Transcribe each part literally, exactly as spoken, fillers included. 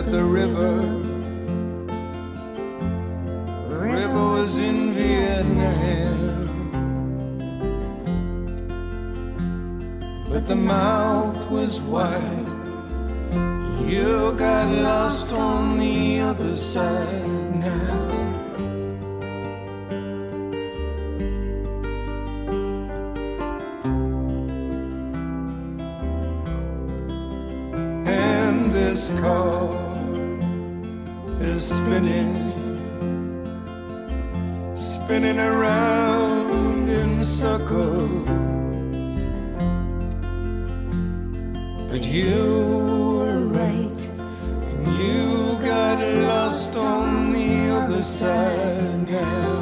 at the river. The river was in Vietnam, but the mouth was wide. You got lost on the other side now. And this car is spinning, spinning around in circles. But you were right, and you got lost on the other side now.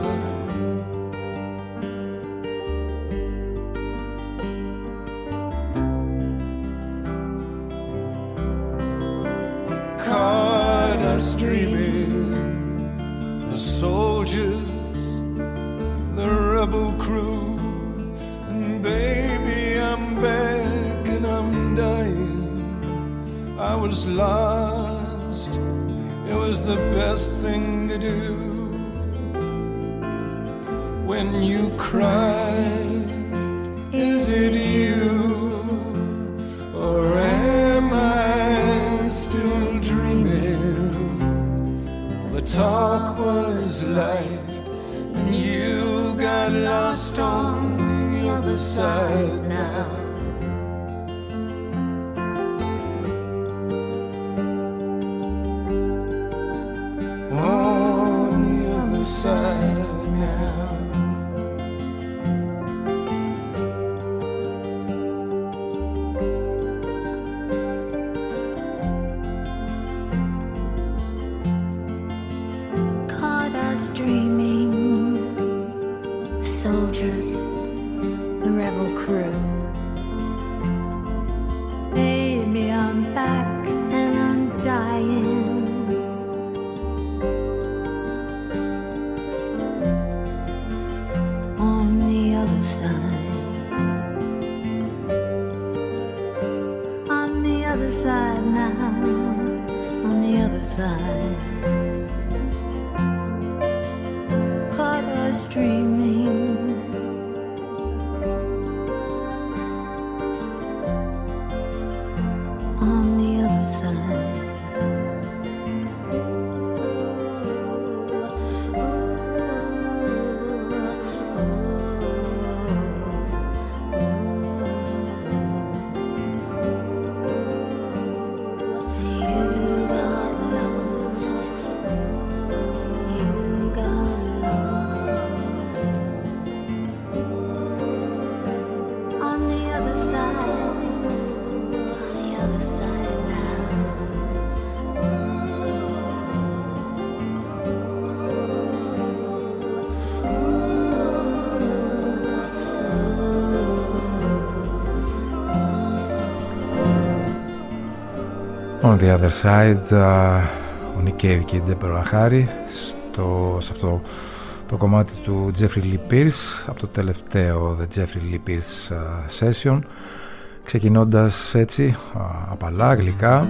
Caught us dreaming, the soldiers, the rebel crew, and baby, I'm back and I'm dying. I was lost, it was the best thing to do. When you cried, is it you, or am I still dreaming? The talk was light, and you got lost on the other side now. On the other side now. Caught us dreaming, the soldiers, the rebel crew. Baby, I'm back and I'm dying. On the other side, on the other side now, on the other side. Caught us dreaming, on the other side. On the Other Side, ο Nick Cave και η Deborah Harry στο, σε αυτό το κομμάτι του Jeffrey Lee Pierce από το τελευταίο The Jeffrey Lee Pierce Session, ξεκινώντας έτσι απαλά γλυκά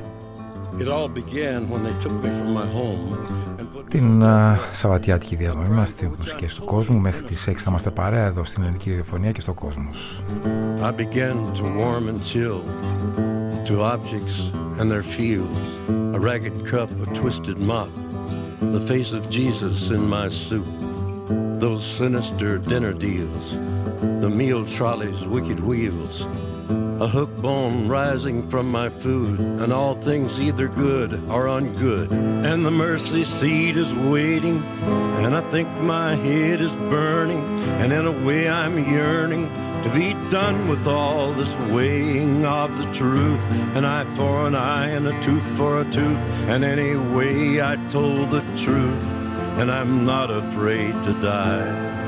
την uh, σαββατιάτικη διαδρομή μας στις μουσικές του κόσμου. Μέχρι τις έξι θα είμαστε παρέα εδώ στην Ελληνική Ραδιοφωνία και στο Κόσμος. I began to warm and chill to objects and their fields, a ragged cup, a twisted mop, the face of Jesus in my soup, those sinister dinner deals, the meal trolley's wicked wheels, a hook bone rising from my food, and all things either good or ungood. And the mercy seat is waiting, and I think my head is burning, and in a way I'm yearning to be done with all this weighing of the truth. An eye for an eye and a tooth for a tooth, and anyway I told the truth, and I'm not afraid to die.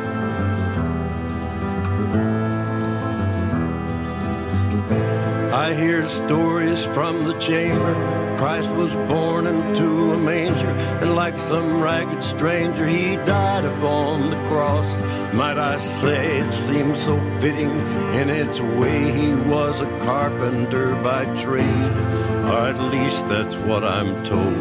I hear stories from the chamber. Christ was born into a manger, and like some ragged stranger he died upon the cross. Might I say it seems so fitting in its way he was a carpenter by trade, or at least that's what I'm told.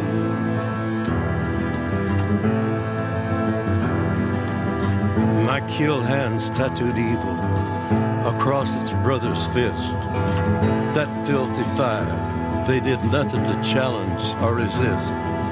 My killed hand's tattooed evil across its brother's fist. That filthy five, they did nothing to challenge or resist.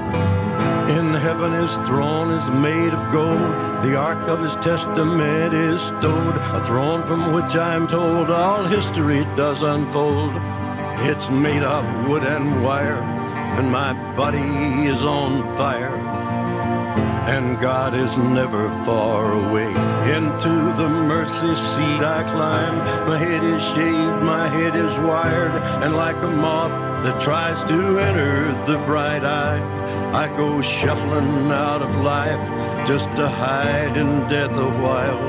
In heaven his throne is made of gold, the ark of his testament is stowed, a throne from which I'm told all history does unfold. It's made of wood and wire, and my body is on fire, and God is never far away. Into the mercy seat I climb, my head is shaved, my head is wired, and like a moth that tries to enter the bright eye, I go shuffling out of life just to hide in death a while.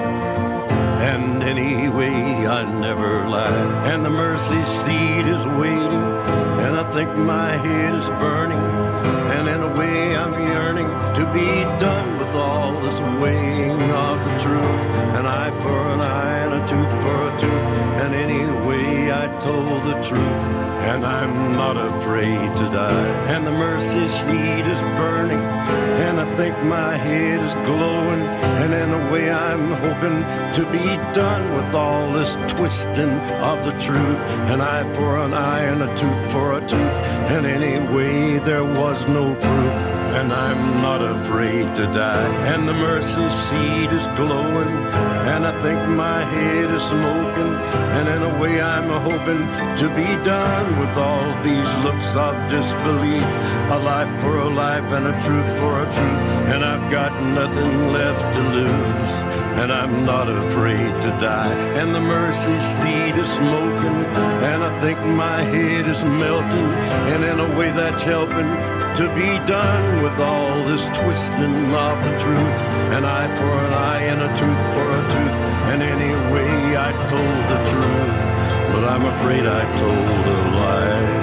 And anyway, I never lied, and the mercy seat is waiting, and I think my head is burning, and in a way I'm yearning to be done with all this weighing of the truth. An eye for an eye and a tooth for a tooth, and anyway I told the truth, and I'm not afraid to die. And the mercy seat is burning, and I think my head is glowing, and in a way I'm hoping to be done with all this twisting of the truth. An eye for an eye and a tooth for a tooth, and anyway there was no proof, and I'm not afraid to die. And the mercy seat is glowing, and I think my head is smoking, and in a way I'm hoping to be done with all these looks of disbelief. A life for a life and a truth for a truth, and I've got nothing left to lose, and I'm not afraid to die. And the mercy seat is smoking, and I think my head is melting, and in a way that's helping to be done with all this twisting of the truth. An eye for an eye and a tooth for a tooth, and anyway I told the truth, but I'm afraid I told a lie.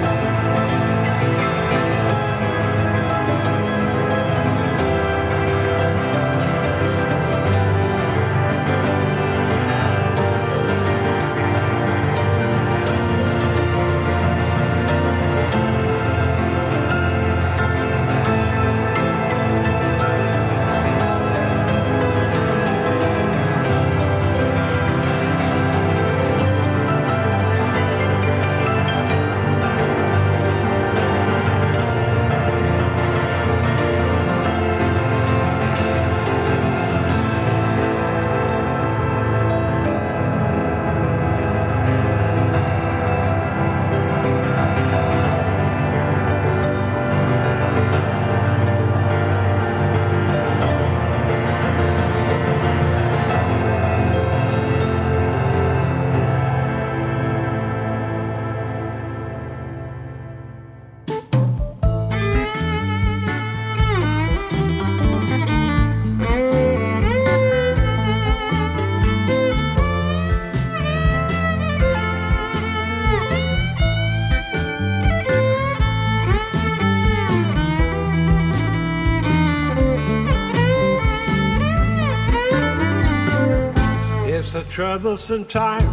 Troublesome time,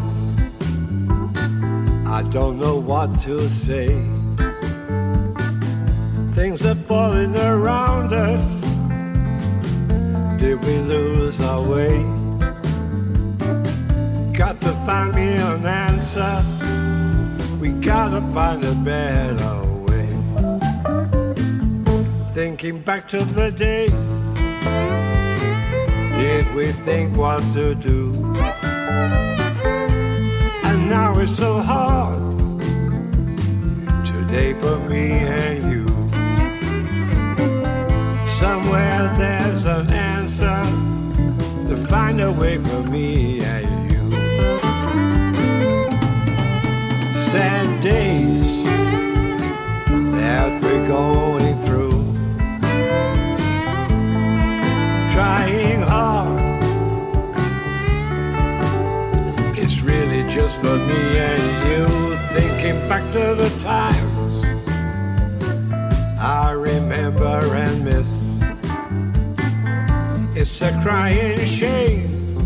I don't know what to say. Things are falling around us, did we lose our way? Got to find me an answer, we gotta find a better way. Thinking back to the day, did we think what to do? And now it's so hard today for me and you. Somewhere there's an answer to find a way for me and you. Sad days that we're going through, trying hard, really just for me and you. Thinking back to the times I remember and miss, it's a crying shame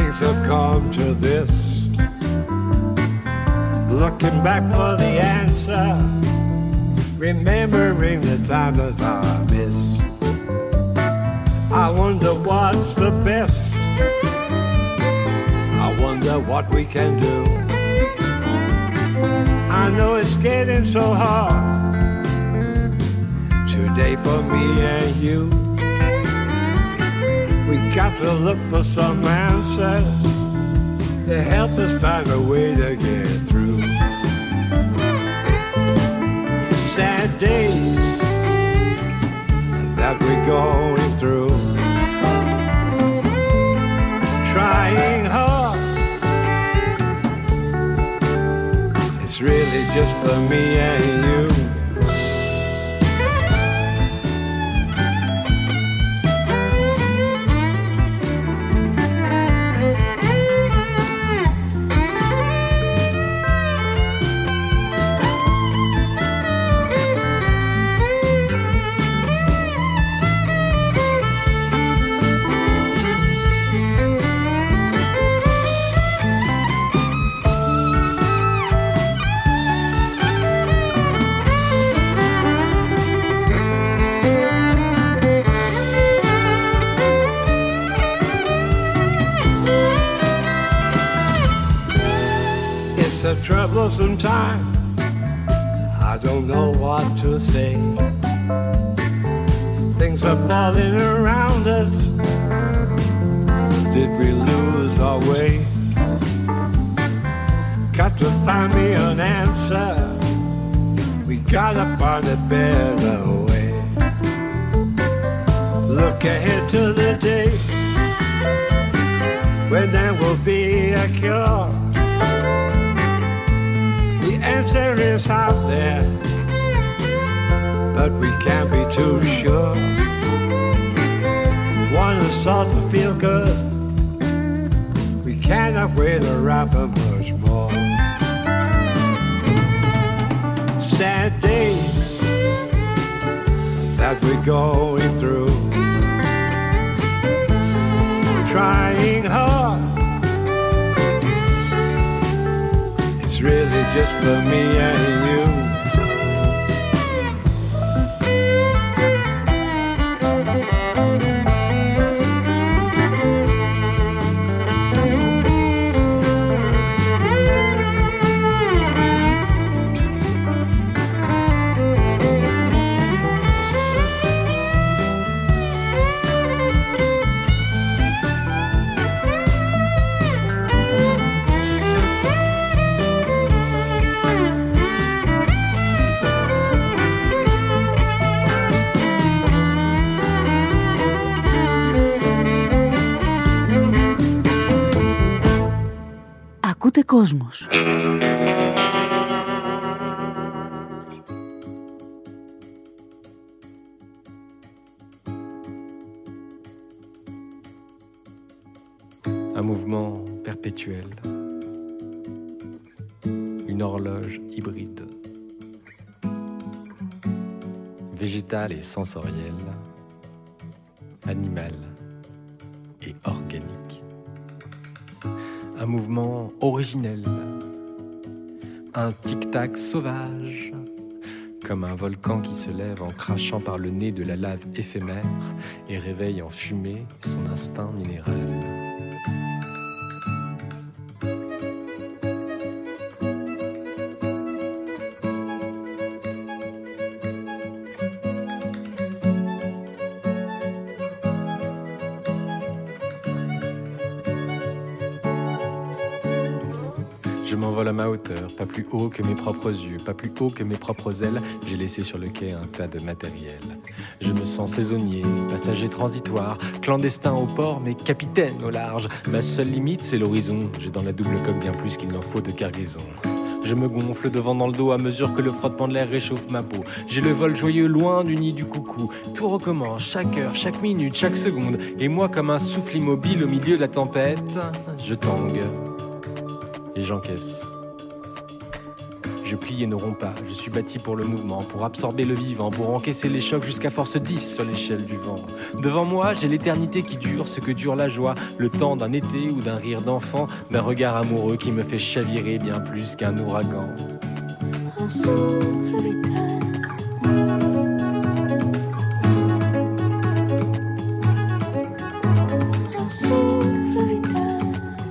things have come to this. Looking back for the answer, remembering the time that I missed. I wonder what's the best. I wonder what we can do. I know it's getting so hard today for me and you. We got to look for some answers to help us find a way to get through. Sad days that we're going through. Trying hard. It's really just for me and you. A troublesome time, I don't know what to say. Things are falling around us. Did we lose our way? Got to find me an answer. We gotta find a better way. Look ahead to the day when there will be a cure. The answer is out there, but we can't be too sure. Want us all to feel good. We cannot wait around for much more. Sad days that we're going through. Trying hard. It's really just for me and you. Ακούτε Κόσμος. Un mouvement perpétuel, une horloge hybride, végétale et sensorielle, animale et organique. Un mouvement originel, un tic-tac sauvage, comme un volcan qui se lève en crachant par le nez de la lave éphémère et réveille en fumée son instinct minéral. Je m'envole à ma hauteur, pas plus haut que mes propres yeux, pas plus haut que mes propres ailes. J'ai laissé sur le quai un tas de matériel. Je me sens saisonnier, passager transitoire, clandestin au port, mais capitaine au large. Ma seule limite, c'est l'horizon. J'ai dans la double coque bien plus qu'il n'en faut de cargaison. Je me gonfle de vent dans le dos à mesure que le frottement de l'air réchauffe ma peau. J'ai le vol joyeux loin du nid du coucou. Tout recommence, chaque heure, chaque minute, chaque seconde. Et moi, comme un souffle immobile au milieu de la tempête, je tangue et j'encaisse. Je plie et ne romps pas, je suis bâti pour le mouvement, pour absorber le vivant, pour encaisser les chocs jusqu'à force dix sur l'échelle du vent. Devant moi, j'ai l'éternité qui dure, ce que dure la joie, le temps d'un été ou d'un rire d'enfant, d'un regard amoureux qui me fait chavirer bien plus qu'un ouragan. Un souffle vital. Un souffle vital.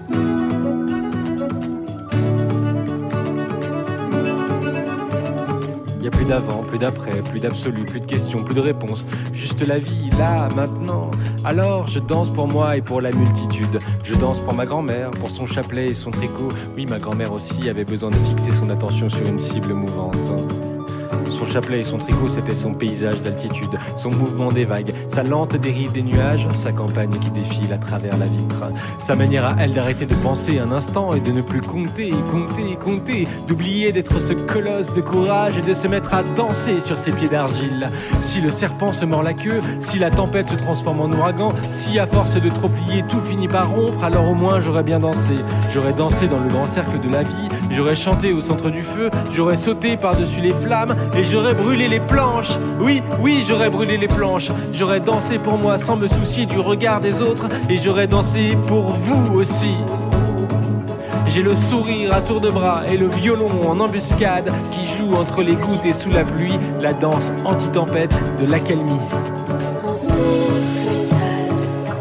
Y a plus d'avant, plus d'après, plus d'absolu, plus de questions, plus de réponses. Juste la vie, là, maintenant. Alors je danse pour moi et pour la multitude. Je danse pour ma grand-mère, pour son chapelet et son tricot. Oui, ma grand-mère aussi avait besoin de fixer son attention sur une cible mouvante. Son chapelet et son tricot, c'était son paysage d'altitude, son mouvement des vagues, sa lente dérive des nuages, sa campagne qui défile à travers la vitre. Sa manière à elle d'arrêter de penser un instant et de ne plus compter, compter, compter, d'oublier d'être ce colosse de courage et de se mettre à danser sur ses pieds d'argile. Si le serpent se mord la queue, si la tempête se transforme en ouragan, si à force de trop plier tout finit par rompre, alors au moins j'aurais bien dansé. J'aurais dansé dans le grand cercle de la vie, j'aurais chanté au centre du feu, j'aurais sauté par-dessus les flammes et j'aurais brûlé les planches. Oui, oui, j'aurais brûlé les planches. J'aurais dansé pour moi sans me soucier du regard des autres. Et j'aurais dansé pour vous aussi. J'ai le sourire à tour de bras et le violon en embuscade qui joue entre les gouttes et sous la pluie la danse anti-tempête de l'accalmie. Un souffle vital.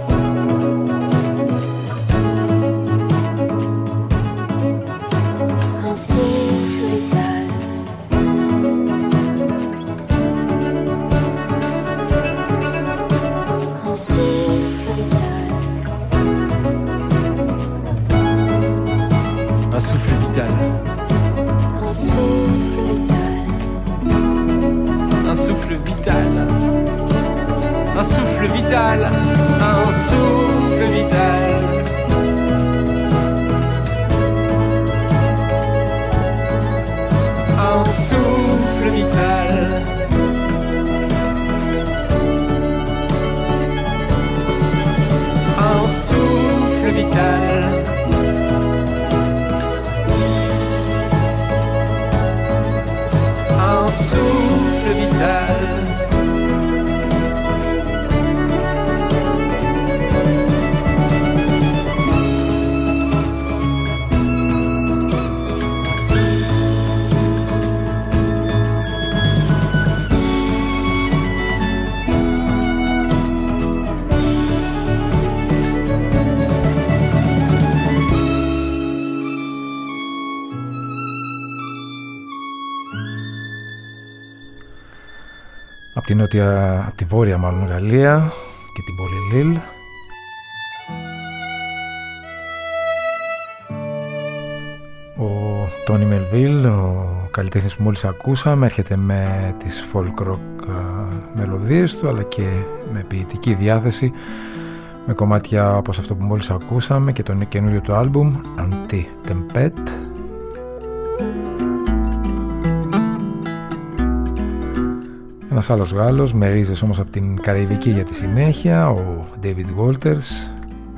Un souffle vital. Un souffle vital. Un souffle vital. Un souffle vital. Un souffle vital. Un souffle vital. Un souffle vital. Un souffle vital. Un souffle vital. Un souffle vital. Από τη νότια, από τη βόρεια μάλλον Γαλλία και την πόλη Λίλ. Ο Τόνι Μελβίλ, ο καλλιτέχνης που μόλις ακούσαμε, έρχεται με τις folk rock μελωδίες του αλλά και με ποιητική διάθεση, με κομμάτια όπως αυτό που μόλις ακούσαμε και τον καινούριο του άλμπουμ Anti-Tempête. Ένας άλλος Γάλλος με ρίζες όμως από την Καραϊβική για τη συνέχεια, ο David Walters,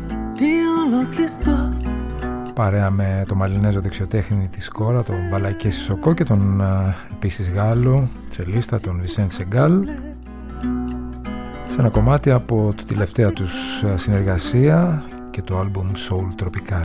παρέα με το μαλλινέζο δεξιοτέχνη της Κόρα, τον Μπαλαϊκέ Σισοκό και τον επίσης Γάλλο τσελίστα, τον Vicente Segal, σε ένα κομμάτι από τη τελευταία τους συνεργασία και το άλμπουμ Soul Tropical.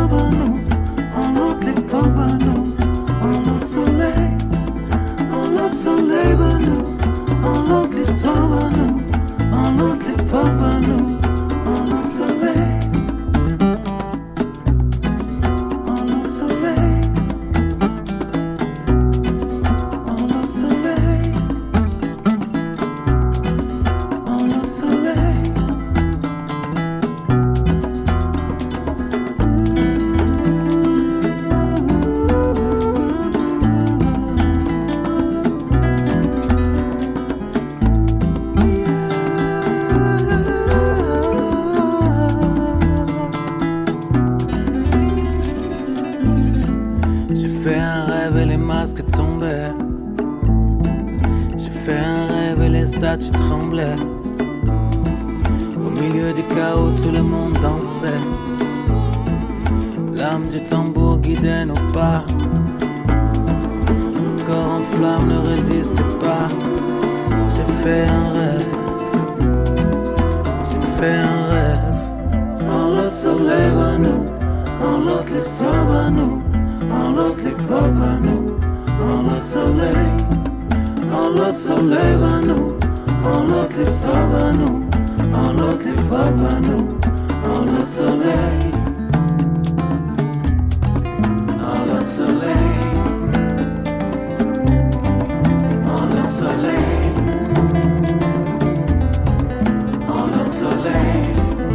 On l'autre l'autre soleil va nous, en l'autre l'histoire va nous, en l'autre les pas va nous, en l'autre soleil. Tu tremblais. Au milieu du chaos, tout le monde dansait. L'âme du tambour guidait nos pas. Le corps en flamme ne résiste pas. J'ai fait un rêve. J'ai fait un rêve. En l'autre soleil va nous, en l'autre l'histoire va nous, en l'autre les pop va nous, en l'autre soleil. En l'autre soleil va nous, en l'autre l'histoire va nous, en l'autre les pop va nous, en l'autre soleil. En l'autre soleil. En l'autre soleil. En l'autre soleil.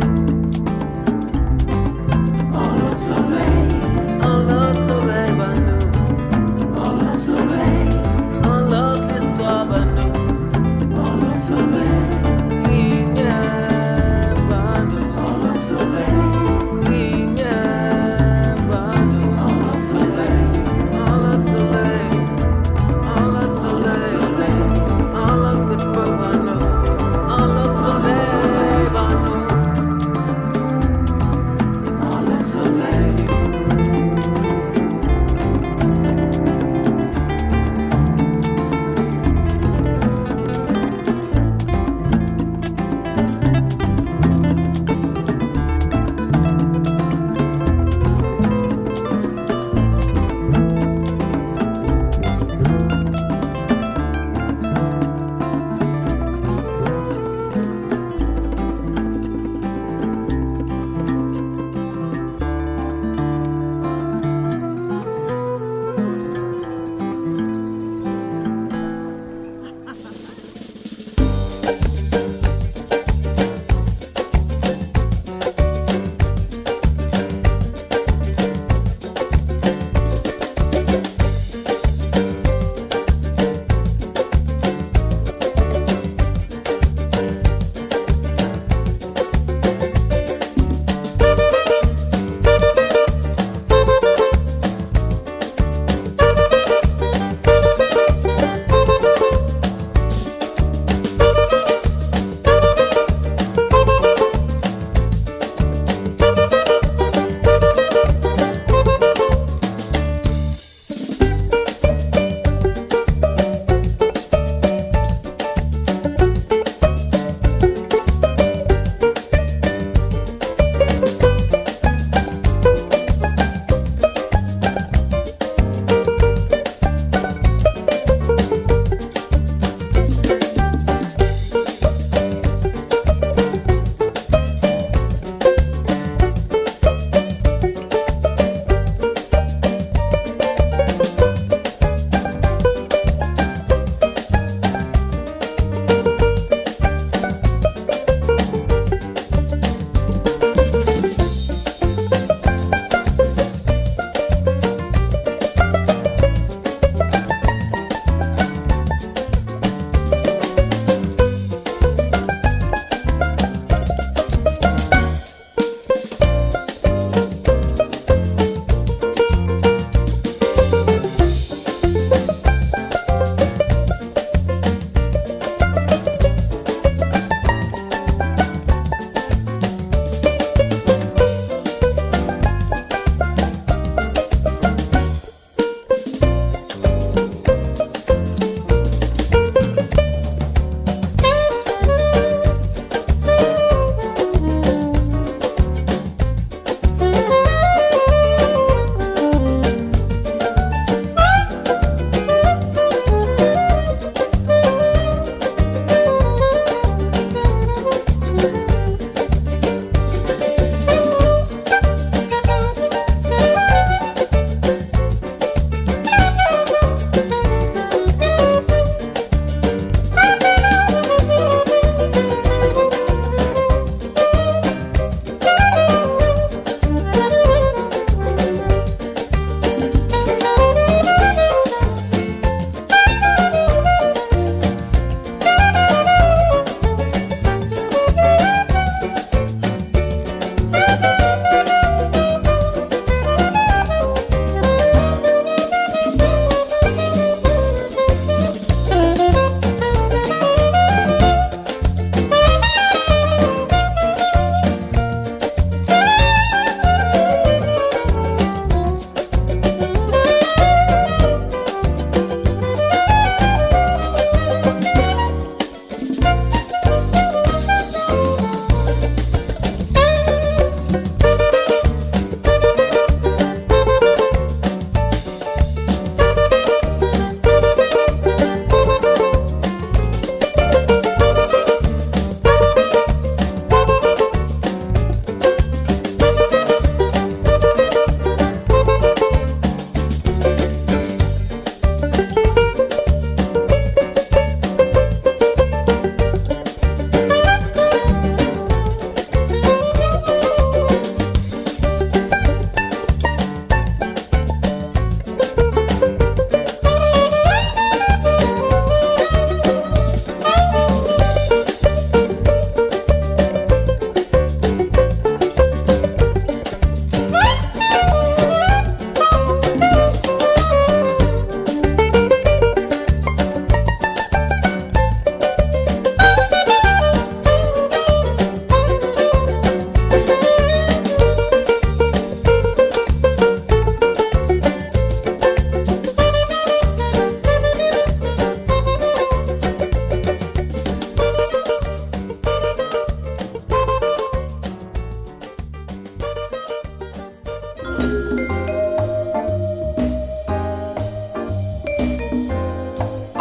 En l'autre soleil. En l'autre soleil va nous, en l'autre soleil. En l'autre l'histoire va nous. Soleil,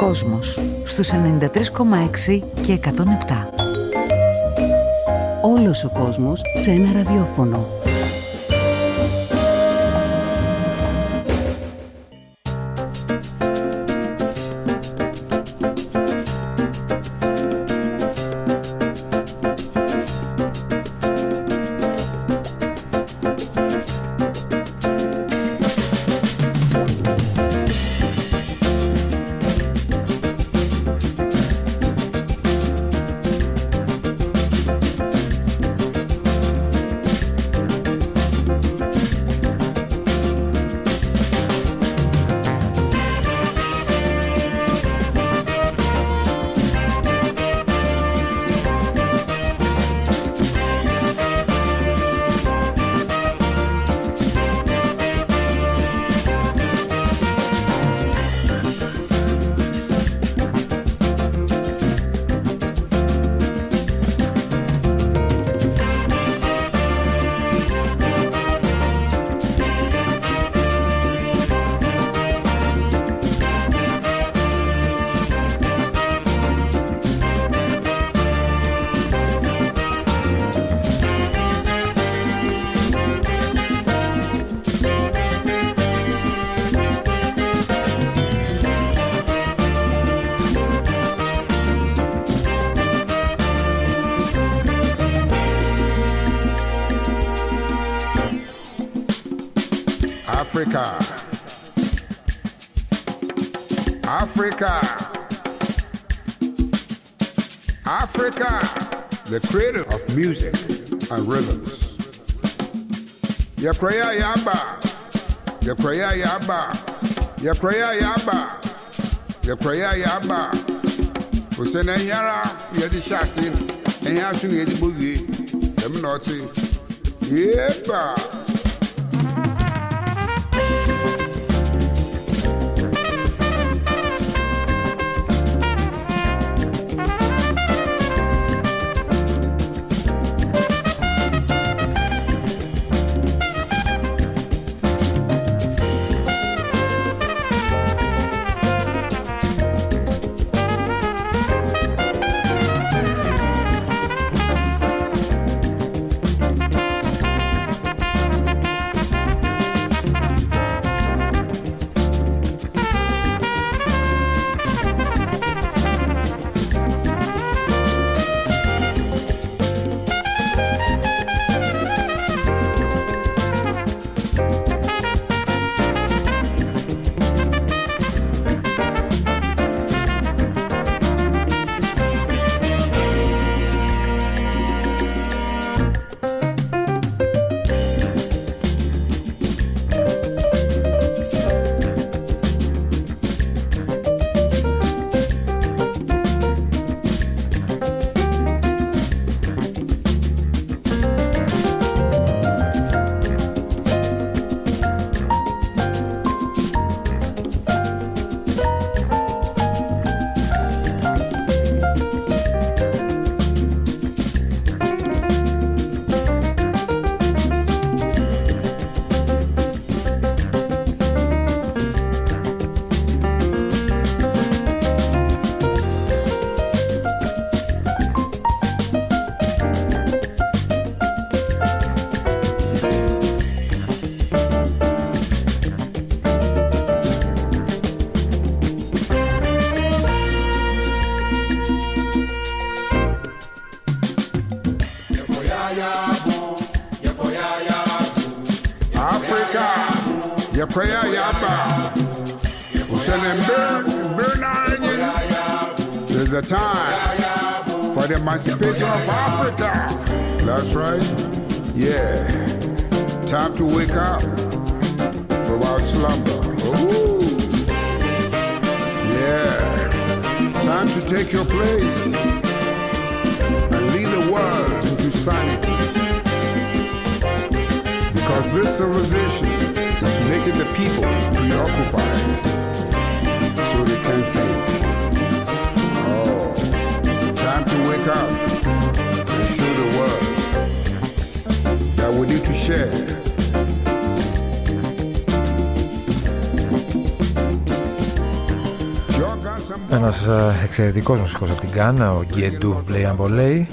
Κόσμος στους ενενήντα τρία κόμμα έξι και εκατόν επτά. Όλος ο κόσμος σε ένα ραδιόφωνο. Africa. Africa. Africa, the creator of music and rhythms. Yakraya Yaba. Yakraya Yaba. Yakraya Yaba. Yakraya Yaba. Usena Yara, Yadi Shasin, and Yasun Yadi Boogie, them naughty. Yeba. Yakraya Yaba. There's a time for the emancipation of Africa. That's right. Yeah. Time to wake up from our slumber. Ooh. Yeah. Time to take your place and lead the world into sanity. Because this civilization is making the people preoccupied so they can't think. Oh, time to wake up and show the world that we need to share. Ένας εξαιρετικός μουσικός από την Γκάνα, ο Γκιέντου Βλέιαμπολέι.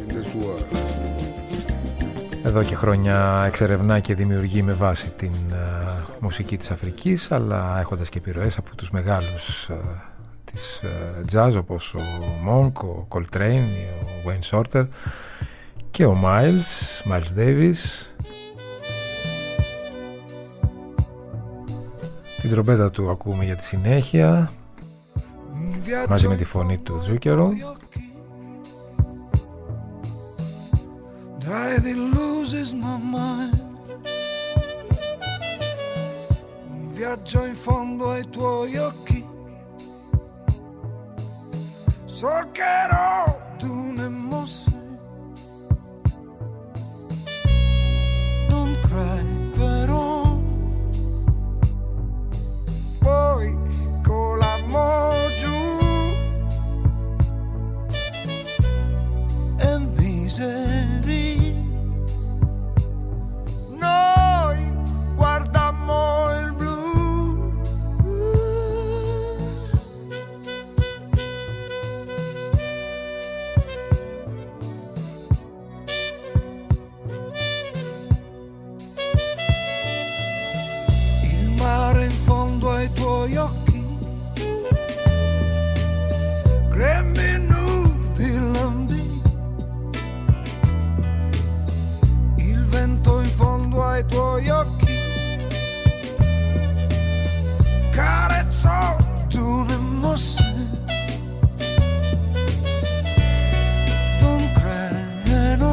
Εδώ και χρόνια εξερευνά και δημιουργεί με βάση την uh, μουσική της Αφρικής, αλλά έχοντας και επιρροές από τους μεγάλους uh, της uh, jazz, όπως ο Monk, ο Coltrane, ο Wayne Shorter και ο Miles, Miles Davis. Την τρομπέτα του ακούμε για τη συνέχεια, μαζί με τη φωνή του Zucchero. It loses my mind. Un viaggio in fondo ai tuoi occhi, solcherò dune mosse. Don't cry però, poi con l'amore giù e miseria. Noi guardammo il blu, il mare in fondo ai tuoi occhi, grembi nudi lambi, il vento in fondo ai tuoi occhi, carezzò tu ne mosse. Don't cry no,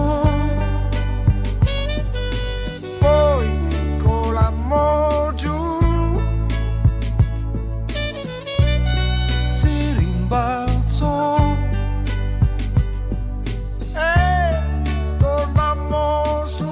poi con l'amore giù si rimbalzò e tornammo su.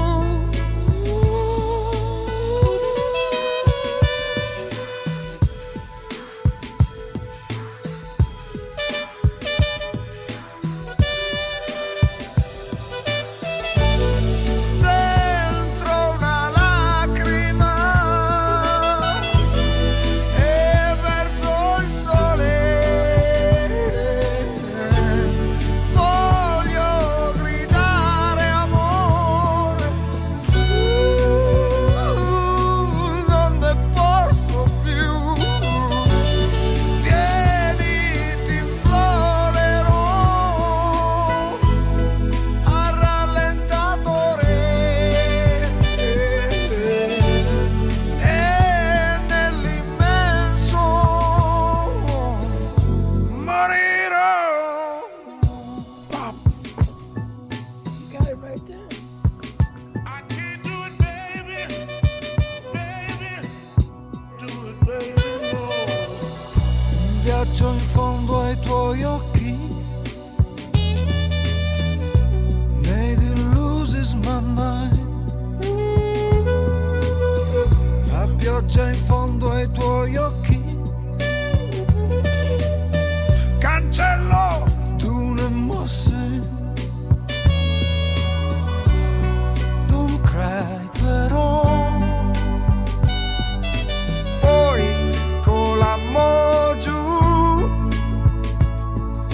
In fondo ai tuoi occhi, made it loses my mind. La pioggia in fondo ai tuoi occhi, cancellò tu ne mosse. Don't cry però, poi con l'amore giù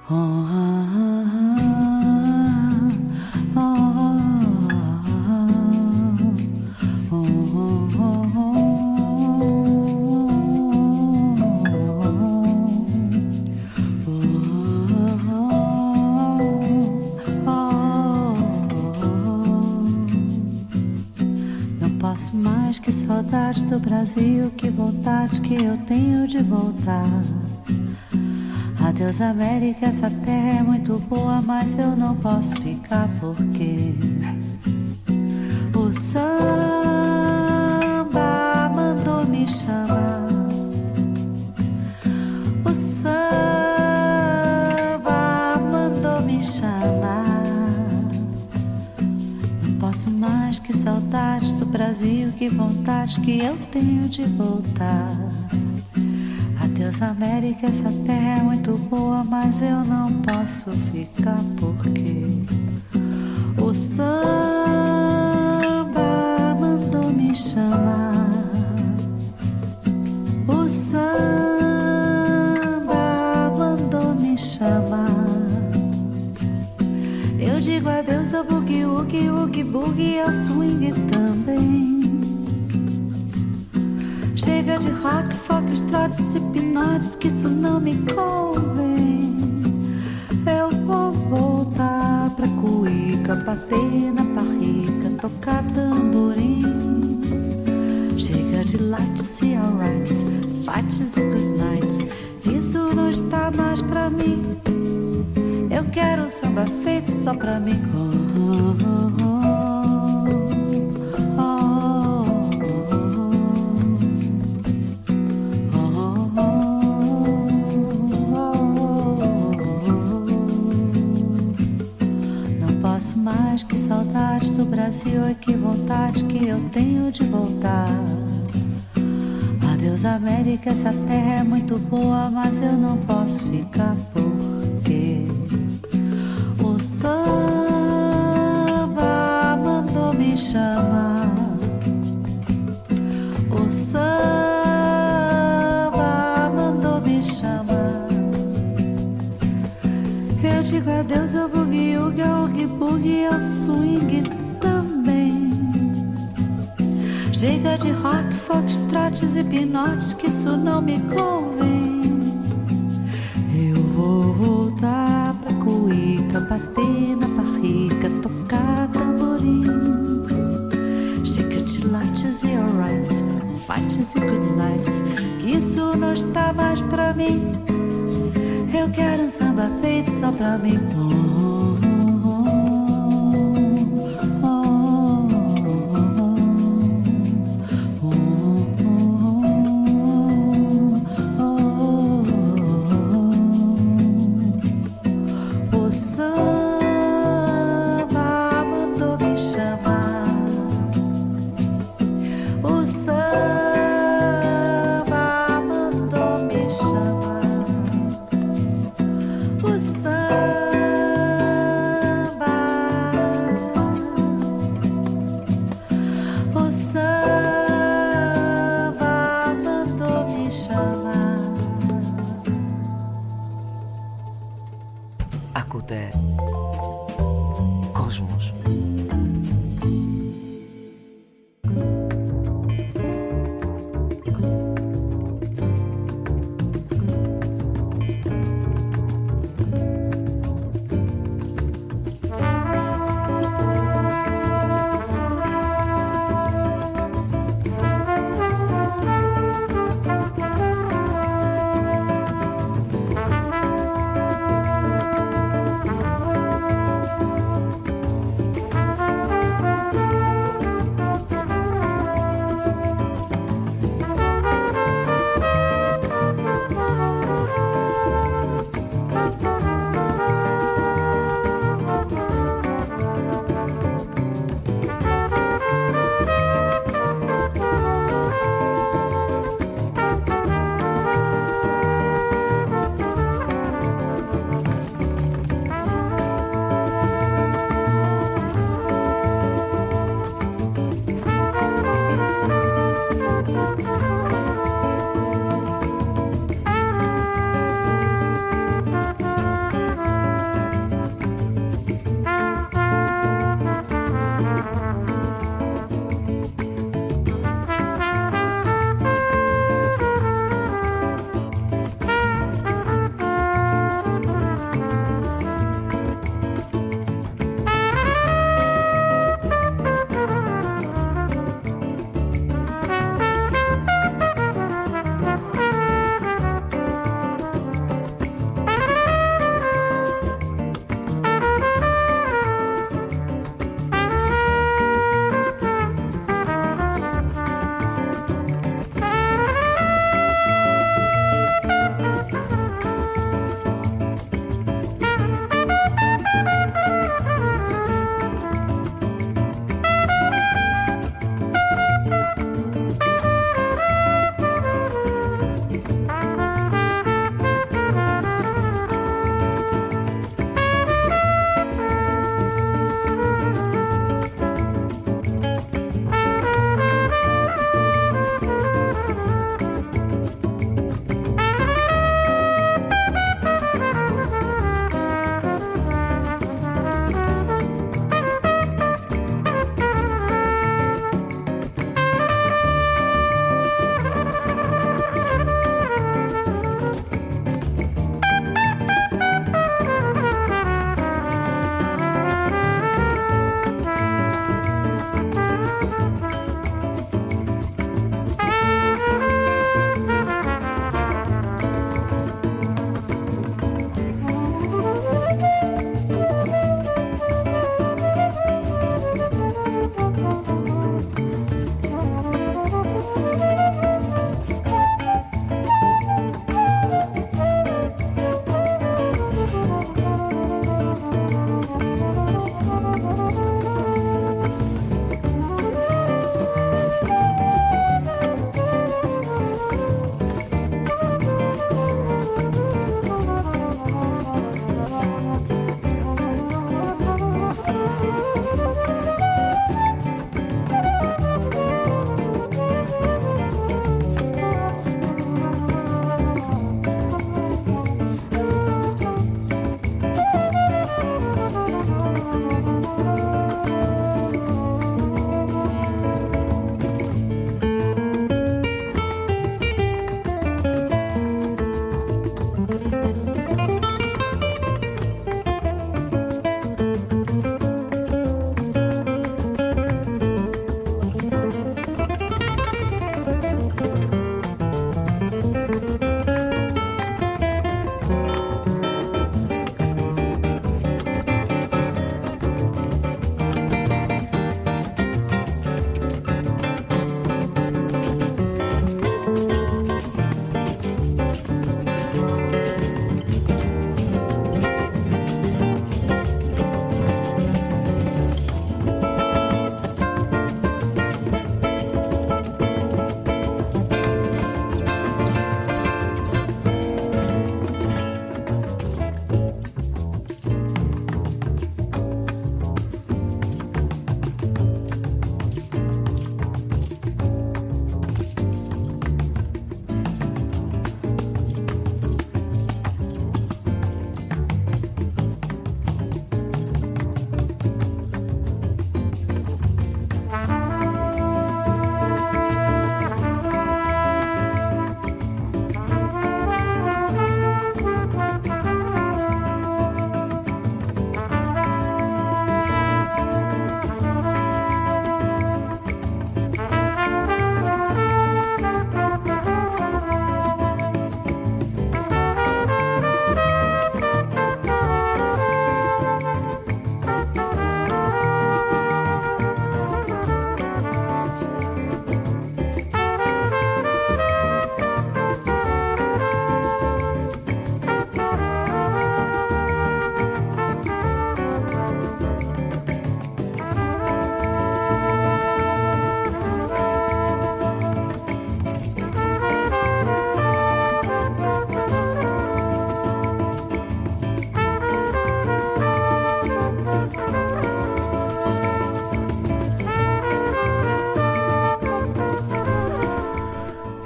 Do Brasil, que vontade que eu tenho de voltar. Adeus América, essa terra é muito boa, mas eu não posso ficar porque o samba mandou me chamar. O samba mandou me chamar. Não posso mais, que saudades do Brasil, que vontade que eu tenho de voltar. Adeus América, essa terra é muito boa, mas eu não posso ficar porque o samba mandou me chamar. O samba mandou me chamar. Eu digo adeus ao boogie, woogie, woogie, boogie, ao swing também. Chega de rock, folk, estrados e pinotes, que isso não me convém. Eu vou voltar pra cuíca, bater na barriga, tocar tamborim. Chega de lights e alrights, fights e good nights, isso não está mais pra mim. Eu quero um samba feito só pra mim. Oh, oh, oh, oh. Que saudades do Brasil, é que vontade que eu tenho de voltar. Adeus América, essa terra é muito boa, mas eu não posso ficar porque o samba mandou me chamar. O samba mandou me chamar. Eu digo adeus ao boogie, woogie, ao oogie boogie, ao swing também. Chega de rock, folk, trotes e pinotes, que isso não me convém. Eu vou voltar pra cuíca, bater na barriga, tocar tamborim. Chega de lights e alrights, fights e good nights, que isso não está mais pra mim. Eu quero um samba feito só pra mim. Oh, oh, oh, oh, oh. O samba mandou me chamar. O samba mandou me chamar. Ακούτε Κόσμος.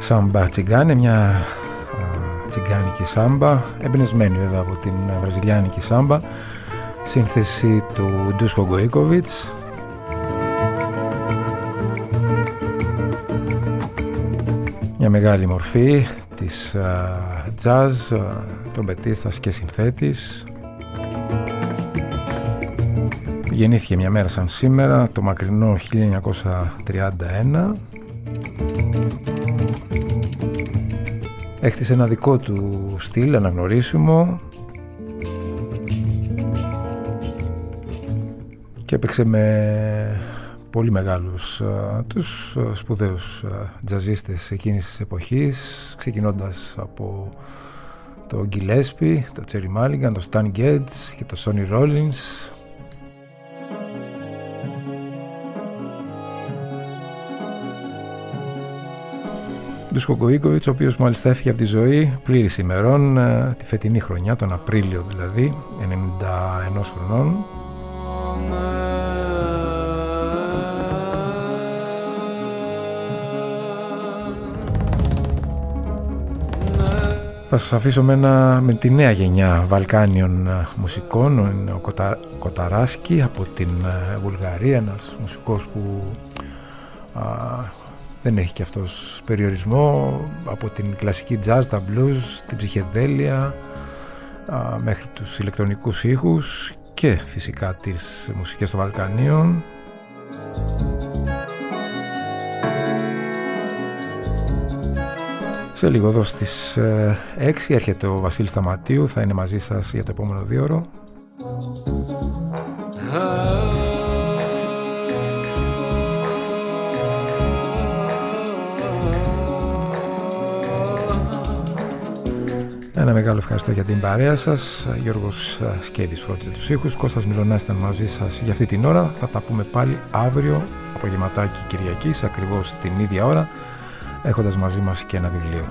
Σάμπα τσιγκάνε, μια α, τσιγκάνικη σάμπα, εμπνευσμένη βέβαια από την βραζιλιάνικη σάμπα, σύνθεση του Ντούσκο Γκοίκοβιτς. Μια μεγάλη μορφή της jazz, τρομπετίστας και συνθέτης. Γεννήθηκε μια μέρα σαν σήμερα, το μακρινό χίλια εννιακόσια τριάντα ένα. Έχτισε ένα δικό του στυλ αναγνωρίσιμο και έπαιξε με πολύ μεγάλους, τους σπουδαίους τζαζίστες εκείνης της εποχής, ξεκινώντας από το Gillespie, το Cherry Mulligan, το Stan Getz και το Sonny Rollins. Ντούσκο Γκοίκοβιτς, ο οποίος μάλιστα έφυγε από τη ζωή πλήρης ημερών, τη φετινή χρονιά, τον Απρίλιο δηλαδή, ενενήντα ένα χρονών. Θα σας αφήσω με, ένα, με τη νέα γενιά Βαλκάνιων μουσικών, ο Κοτα, Κοταράσκι από την Βουλγαρία, ένας μουσικός που α, δεν έχει και αυτός περιορισμό, από την κλασική jazz, τα blues, την ψυχεδέλεια α, μέχρι τους ηλεκτρονικούς ήχους και φυσικά τις μουσικές των Βαλκανίων. Σε λίγο εδώ στις έξι έρχεται ο Βασίλης Σταματίου, θα είναι μαζί σας για το επόμενο δύο ώρο. Ένα μεγάλο ευχαριστώ για την παρέα σας. Γιώργος Σκέλης φρόντιζε τους ήχους, Κώστας Μιλωνάς ήταν μαζί σας για αυτή την ώρα. Θα τα πούμε πάλι αύριο απογευματάκι Κυριακής, ακριβώς την ίδια ώρα, έχοντας μαζί μας και ένα βιβλίο.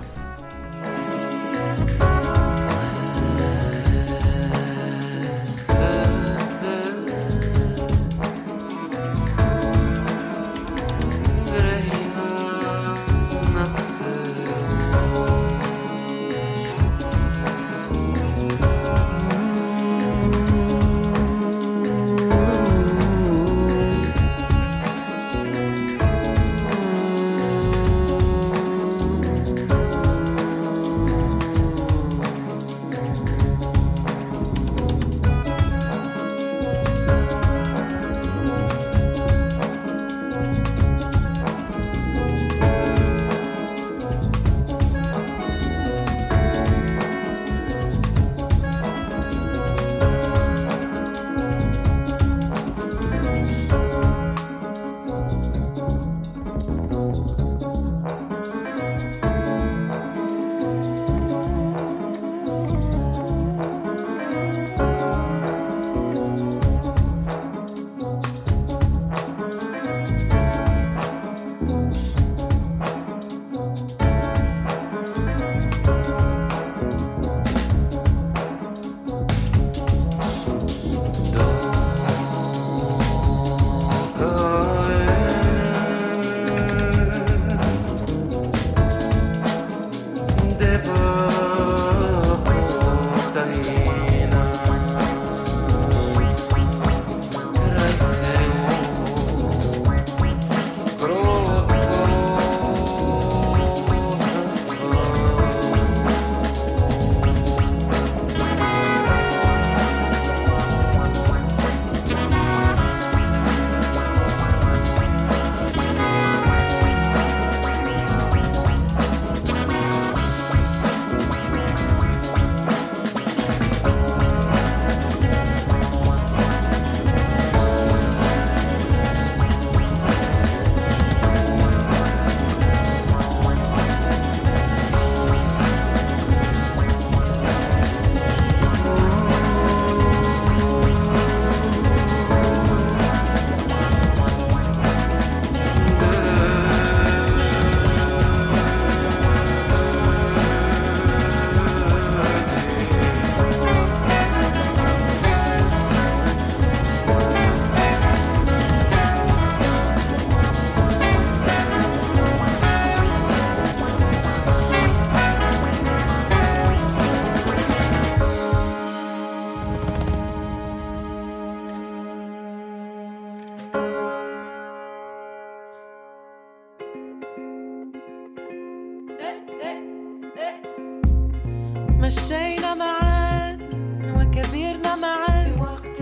مشينا معا وكبرنا معا في وقت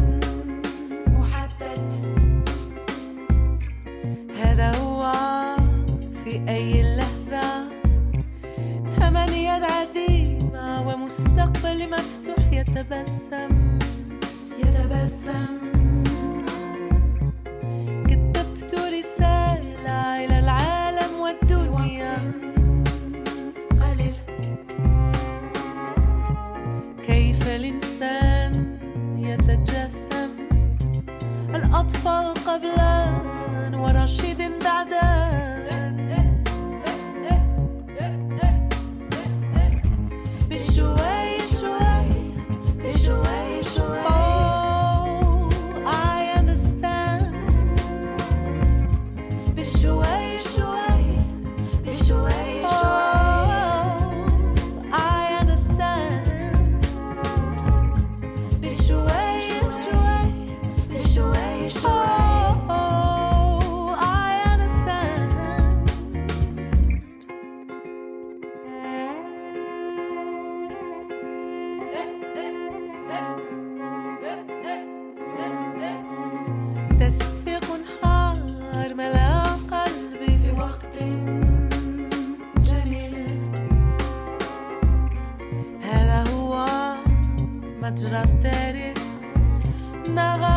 محدد. هذا هو في أي لحظة تمنية عديمة ومستقبل مفتوح يتبسم يتبسم. كتبت رسالة إلى العالم والدنيا قليل. كيف الإنسان يتجسم؟ الأطفال قبلا ورشيد بعدا. بشوي شوي بشوي شوي. Oh, I understand. بشوي شوي بشوي شوي. Oh, I understand. بشوي شوي بشوي شوي. مجرى التاريخ نغى